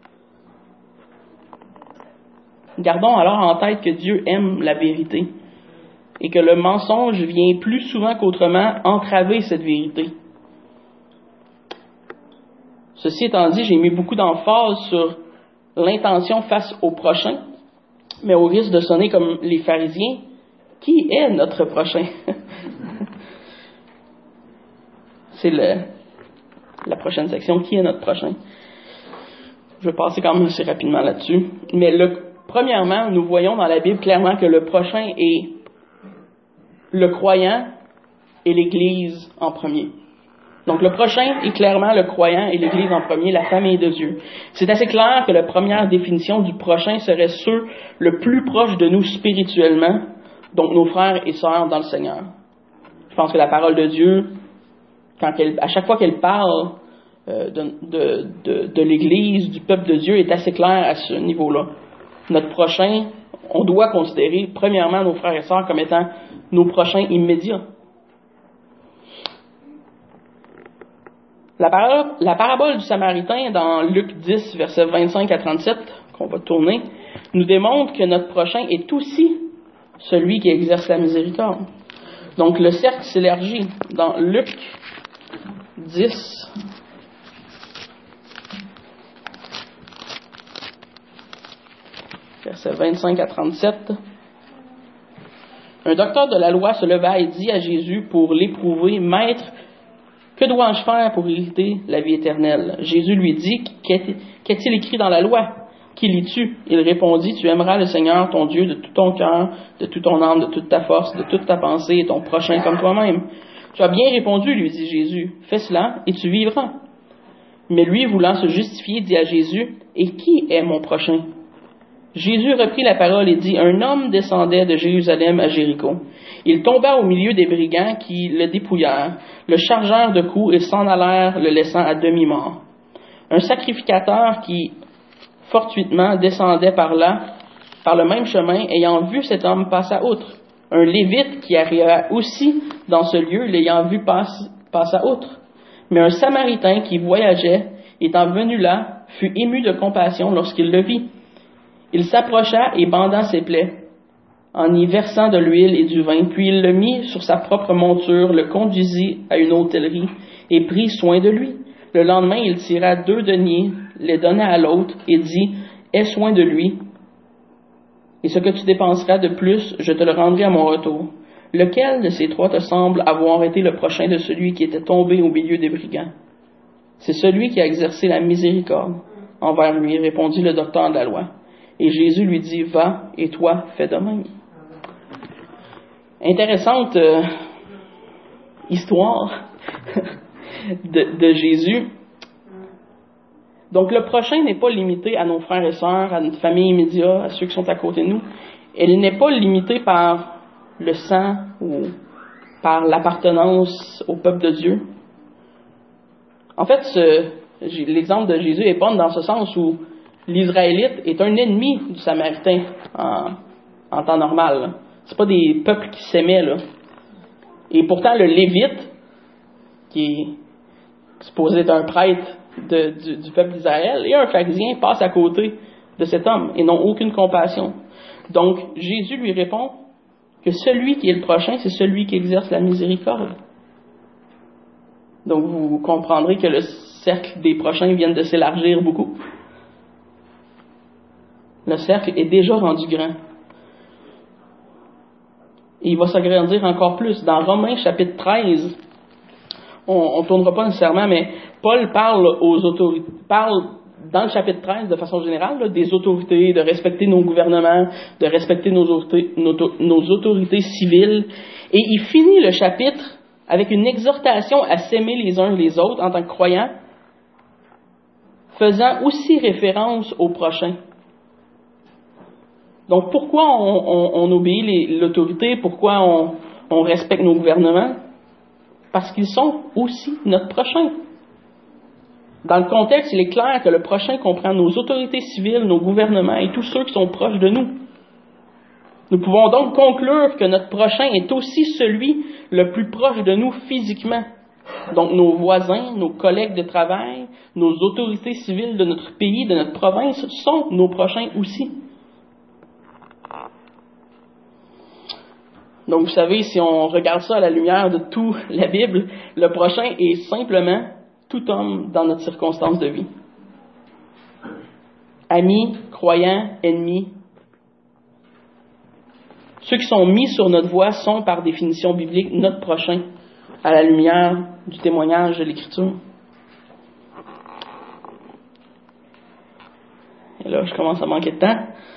Gardons alors en tête que Dieu aime la vérité et que le mensonge vient plus souvent qu'autrement entraver cette vérité. Ceci étant dit, j'ai mis beaucoup d'emphase sur l'intention face au prochain, mais au risque de sonner comme les pharisiens, qui est notre prochain? C'est la prochaine section, qui est notre prochain? Je vais passer quand même assez rapidement là-dessus. Mais premièrement, nous voyons dans la Bible clairement que le prochain est le croyant et l'Église en premier. Donc le prochain est clairement le croyant et l'Église en premier, la famille de Dieu. C'est assez clair que la première définition du prochain serait ceux le plus proche de nous spirituellement, donc nos frères et sœurs dans le Seigneur. Je pense que la parole de Dieu, à chaque fois qu'elle parle de l'Église, du peuple de Dieu, est assez claire à ce niveau-là. Notre prochain, on doit considérer premièrement nos frères et sœurs comme étant nos prochains immédiats. La parabole du Samaritain dans Luc 10, versets 25 à 37, qu'on va tourner, nous démontre que notre prochain est aussi celui qui exerce la miséricorde. Donc le cercle s'élargit. Dans Luc 10, versets 25 à 37, un docteur de la loi se leva et dit à Jésus pour l'éprouver, « Maître, que dois-je faire pour hériter la vie éternelle? » Jésus lui dit, « Qu'est-il écrit dans la loi? Qui lis-tu? » Il répondit, « Tu aimeras le Seigneur ton Dieu de tout ton cœur, de toute ton âme, de toute ta force, de toute ta pensée et ton prochain comme toi-même. » « Tu as bien répondu, lui dit Jésus. Fais cela et tu vivras. » Mais lui, voulant se justifier, dit à Jésus, « Et qui est mon prochain? » Jésus reprit la parole et dit, « Un homme descendait de Jérusalem à Jéricho. Il tomba au milieu des brigands qui le dépouillèrent, le chargèrent de coups et s'en allèrent, le laissant à demi-mort. Un sacrificateur qui, fortuitement, descendait par là, par le même chemin, ayant vu cet homme, passa outre. Un lévite qui arriva aussi dans ce lieu, l'ayant vu, passa outre. Mais un samaritain qui voyageait, étant venu là, fut ému de compassion lorsqu'il le vit. Il s'approcha et banda ses plaies, en y versant de l'huile et du vin, puis il le mit sur sa propre monture, le conduisit à une hôtellerie et prit soin de lui. Le lendemain, il tira 2 deniers, les donna à l'autre et dit, « Aie soin de lui, et ce que tu dépenseras de plus, je te le rendrai à mon retour. Lequel de ces trois te semble avoir été le prochain de celui qui était tombé au milieu des brigands? C'est celui qui a exercé la miséricorde envers lui, répondit le docteur de la loi. Et Jésus lui dit, va, et toi, fais de même. Intéressante histoire de Jésus. Donc le prochain n'est pas limité à nos frères et sœurs, à notre famille immédiate, à ceux qui sont à côté de nous. Elle n'est pas limitée par le sang ou par l'appartenance au peuple de Dieu. En fait, l'exemple de Jésus est bon dans ce sens où l'Israélite est un ennemi du Samaritain en temps normal. Là. C'est pas des peuples qui s'aimaient, là. Et pourtant, le Lévite, qui est supposé être un prêtre du peuple d'Israël, et un pharisien passent à côté de cet homme et n'ont aucune compassion. Donc, Jésus lui répond que celui qui est le prochain, c'est celui qui exerce la miséricorde. Donc, vous comprendrez que le cercle des prochains vient de s'élargir beaucoup. Le cercle est déjà rendu grand. Et il va s'agrandir encore plus. Dans Romains chapitre 13, on ne tournera pas nécessairement, mais Paul parle dans le chapitre 13, de façon générale, là, des autorités, de respecter nos gouvernements, de respecter nos autorités civiles. Et il finit le chapitre avec une exhortation à s'aimer les uns les autres en tant que croyants, faisant aussi référence au prochain. Donc, pourquoi on obéit l'autorité? Pourquoi on respecte nos gouvernements? Parce qu'ils sont aussi notre prochain. Dans le contexte, il est clair que le prochain comprend nos autorités civiles, nos gouvernements et tous ceux qui sont proches de nous. Nous pouvons donc conclure que notre prochain est aussi celui le plus proche de nous physiquement. Donc, nos voisins, nos collègues de travail, nos autorités civiles de notre pays, de notre province, sont nos prochains aussi. Donc, vous savez, si on regarde ça à la lumière de toute la Bible, le prochain est simplement tout homme dans notre circonstance de vie. Amis, croyants, ennemis. Ceux qui sont mis sur notre voie sont, par définition biblique, notre prochain, à la lumière du témoignage de l'Écriture. Et là, je commence à manquer de temps.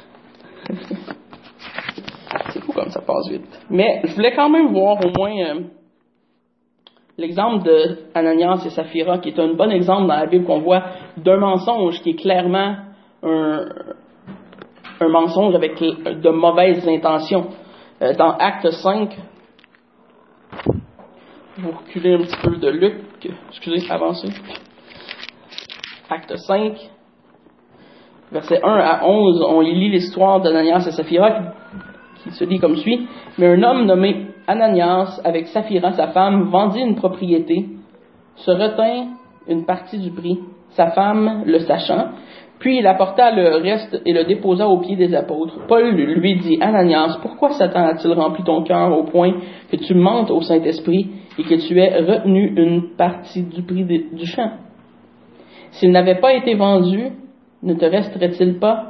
C'est fou comme ça passe vite. Mais je voulais quand même voir au moins l'exemple de Ananias et Saphira, qui est un bon exemple dans la Bible qu'on voit d'un mensonge qui est clairement un mensonge avec de mauvaises intentions. Dans Acte 5, je vais reculer un petit peu de Luc, excusez, avancez. Acte 5, versets 1 à 11, on y lit l'histoire d'Ananias et Saphira qui se lit comme suit. Mais un homme nommé Ananias, avec Saphira, sa femme, vendit une propriété, se retint une partie du prix, sa femme le sachant, puis il apporta le reste et le déposa aux pieds des apôtres. Paul lui dit, Ananias, pourquoi Satan a-t-il rempli ton cœur au point que tu mentes au Saint-Esprit et que tu aies retenu une partie du prix du champ? S'il n'avait pas été vendu, ne te resterait-il pas?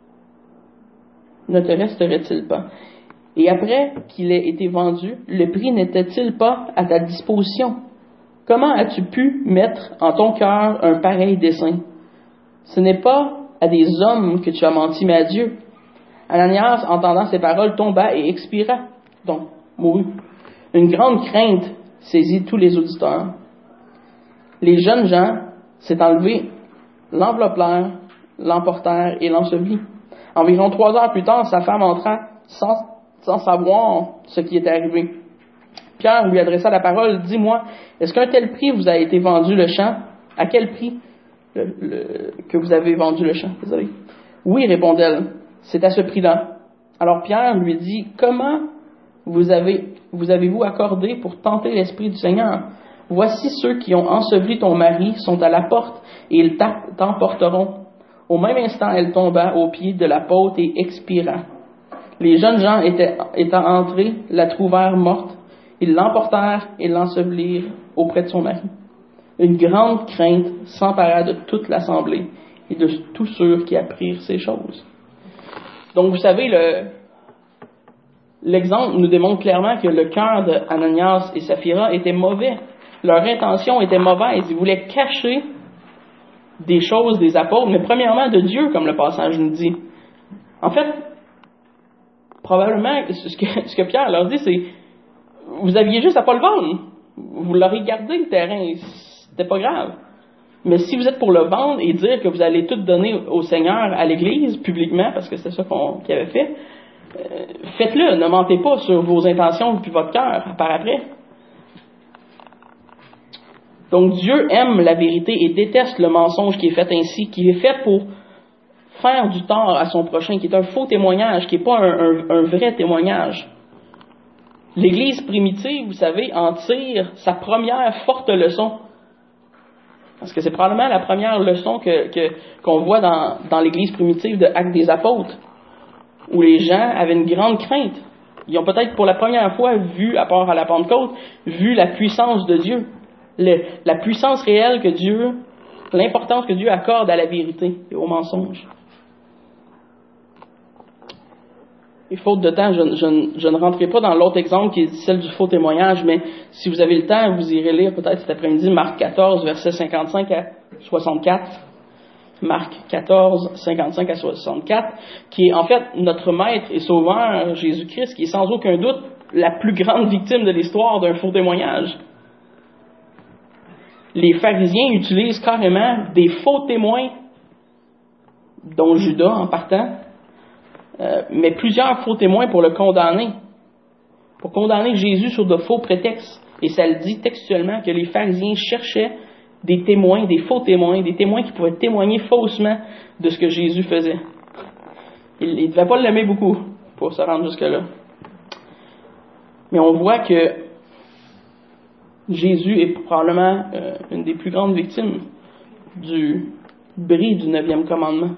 Et après qu'il ait été vendu, le prix n'était-il pas à ta disposition? Comment as-tu pu mettre en ton cœur un pareil dessein? Ce n'est pas à des hommes que tu as menti, mais à Dieu. Ananias, entendant ces paroles, tomba et expira, donc mourut. Une grande crainte saisit tous les auditeurs. Les jeunes gens s'étant enlevés, l'enveloppèrent, l'emportèrent et l'ensevelirent. Environ 3 heures plus tard, sa femme entra sans savoir ce qui était arrivé. Pierre lui adressa la parole, « Dis-moi, est-ce qu'un tel prix vous a été vendu le champ? À quel prix que vous avez vendu le champ? » Désolé. « Oui, répondit-elle, c'est à ce prix-là. » Alors Pierre lui dit, « Comment vous avez-vous accordé pour tenter l'Esprit du Seigneur? Voici ceux qui ont enseveli ton mari sont à la porte, et ils t'emporteront. » Au même instant, elle tomba aux pieds de l'apôtre et expira. Les jeunes gens étant entrés, la trouvèrent morte. Ils l'emportèrent et l'ensevelirent auprès de son mari. Une grande crainte s'empara de toute l'assemblée et de tous ceux qui apprirent ces choses. Donc, vous savez, l'exemple nous démontre clairement que le cœur d'Ananias et Saphira était mauvais. Leur intention était mauvaise. Ils voulaient cacher des choses des apôtres, mais premièrement de Dieu, comme le passage nous dit. En fait, probablement, ce que Pierre leur dit, c'est vous aviez juste à pas le vendre. Vous l'aurez gardé, le terrain. C'était pas grave. Mais si vous êtes pour le vendre et dire que vous allez tout donner au Seigneur, à l'Église, publiquement, parce que c'est ça qu'il avait fait, faites-le. Ne mentez pas sur vos intentions puis votre cœur par après. Donc Dieu aime la vérité et déteste le mensonge qui est fait ainsi, qui est fait pour faire du tort à son prochain, qui est un faux témoignage, qui n'est pas un vrai témoignage. L'Église primitive, vous savez, en tire sa première forte leçon. Parce que c'est probablement la première leçon qu'on voit dans l'Église primitive de Actes des Apôtres, où les gens avaient une grande crainte. Ils ont peut-être pour la première fois vu, à part à la Pentecôte, vu la puissance de Dieu. La puissance réelle que Dieu, l'importance que Dieu accorde à la vérité et au mensonge. Et faute de temps, je ne rentrerai pas dans l'autre exemple qui est celle du faux témoignage, mais si vous avez le temps, vous irez lire peut-être cet après-midi Marc 14, versets 55 à 64. Marc 14, 55 à 64, qui est en fait notre maître et sauveur Jésus-Christ, qui est sans aucun doute la plus grande victime de l'histoire d'un faux témoignage. Les pharisiens utilisent carrément des faux témoins, dont Judas en partant, mais plusieurs faux témoins pour le condamner, pour condamner Jésus sur de faux prétextes. Et ça le dit textuellement que les pharisiens cherchaient des témoins, des faux témoins, des témoins qui pouvaient témoigner faussement de ce que Jésus faisait. Ils ne devaient pas l'aimer beaucoup pour se rendre jusque-là. Mais on voit que Jésus est probablement une des plus grandes victimes du bris du 9e commandement.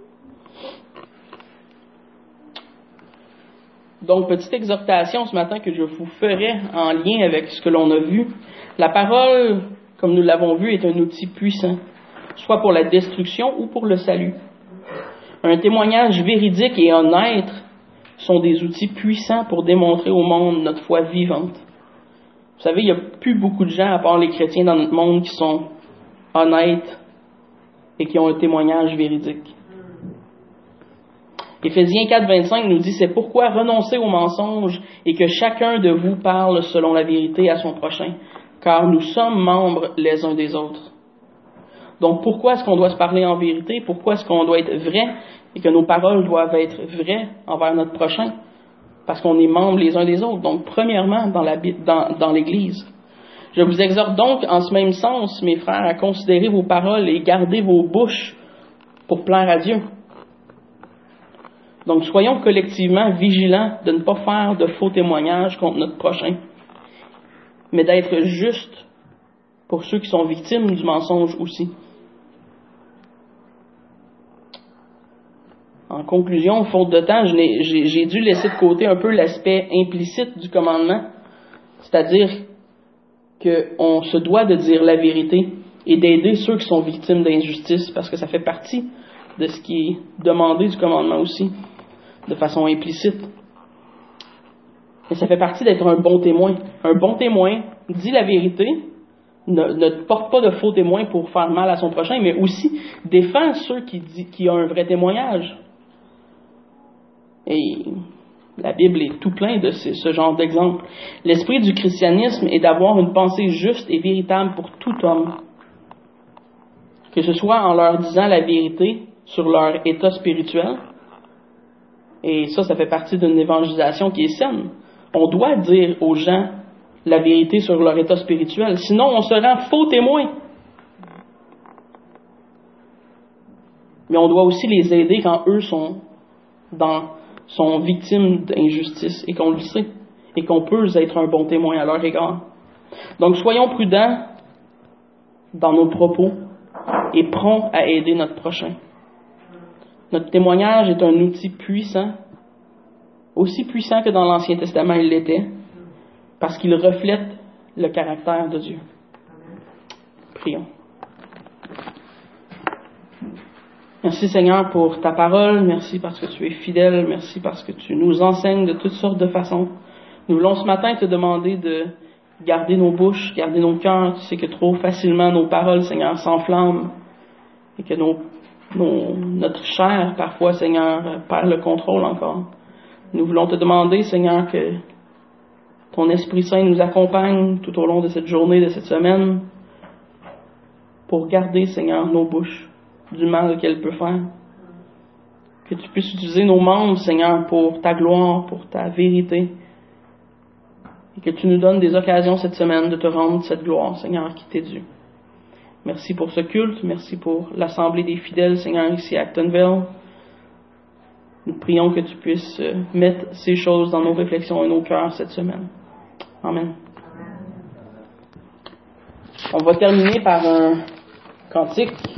Donc, petite exhortation ce matin que je vous ferai en lien avec ce que l'on a vu. La parole, comme nous l'avons vu, est un outil puissant, soit pour la destruction ou pour le salut. Un témoignage véridique et honnête sont des outils puissants pour démontrer au monde notre foi vivante. Vous savez, il n'y a plus beaucoup de gens, à part les chrétiens dans notre monde, qui sont honnêtes et qui ont un témoignage véridique. Éphésiens 4,25 nous dit « C'est pourquoi renoncez au mensonge et que chacun de vous parle selon la vérité à son prochain, car nous sommes membres les uns des autres. » Donc, pourquoi est-ce qu'on doit se parler en vérité? Pourquoi est-ce qu'on doit être vrai et que nos paroles doivent être vraies envers notre prochain? Parce qu'on est membres les uns des autres. Donc, premièrement, dans l'Église. Je vous exhorte donc, en ce même sens, mes frères, à considérer vos paroles et garder vos bouches pour plaire à Dieu. Donc, soyons collectivement vigilants de ne pas faire de faux témoignages contre notre prochain, mais d'être juste pour ceux qui sont victimes du mensonge aussi. En conclusion, faute de temps, j'ai dû laisser de côté un peu l'aspect implicite du commandement, c'est-à-dire qu'on se doit de dire la vérité et d'aider ceux qui sont victimes d'injustice, parce que ça fait partie de ce qui est demandé du commandement aussi, de façon implicite. Mais ça fait partie d'être un bon témoin. Un bon témoin dit la vérité, ne porte pas de faux témoins pour faire mal à son prochain, mais aussi défend ceux qui ont un vrai témoignage. Et la Bible est tout plein de ce genre d'exemples. L'esprit du christianisme est d'avoir une pensée juste et véritable pour tout homme. Que ce soit en leur disant la vérité sur leur état spirituel, et ça fait partie d'une évangélisation qui est saine. On doit dire aux gens la vérité sur leur état spirituel, sinon on se rend faux témoin. Mais on doit aussi les aider quand eux sont victimes d'injustice et qu'on le sait, et qu'on peut être un bon témoin à leur égard. Donc soyons prudents dans nos propos et prompts à aider notre prochain. Notre témoignage est un outil puissant, aussi puissant que dans l'Ancien Testament il l'était, parce qu'il reflète le caractère de Dieu. Prions. Merci Seigneur pour ta parole, merci parce que tu es fidèle, merci parce que tu nous enseignes de toutes sortes de façons. Nous voulons ce matin te demander de garder nos bouches, garder nos cœurs. Tu sais que trop facilement nos paroles, Seigneur, s'enflamment et que notre chair, parfois, Seigneur, perd le contrôle encore. Nous voulons te demander, Seigneur, que ton Esprit Saint nous accompagne tout au long de cette journée, de cette semaine, pour garder, Seigneur, nos bouches du mal qu'elles peuvent faire. Que tu puisses utiliser nos membres, Seigneur, pour ta gloire, pour ta vérité. Et que tu nous donnes des occasions cette semaine de te rendre cette gloire, Seigneur, qui t'est due. Merci pour ce culte, merci pour l'assemblée des fidèles, Seigneur, ici à Actonville. Nous prions que tu puisses mettre ces choses dans nos réflexions et nos cœurs cette semaine. Amen. On va terminer par un cantique.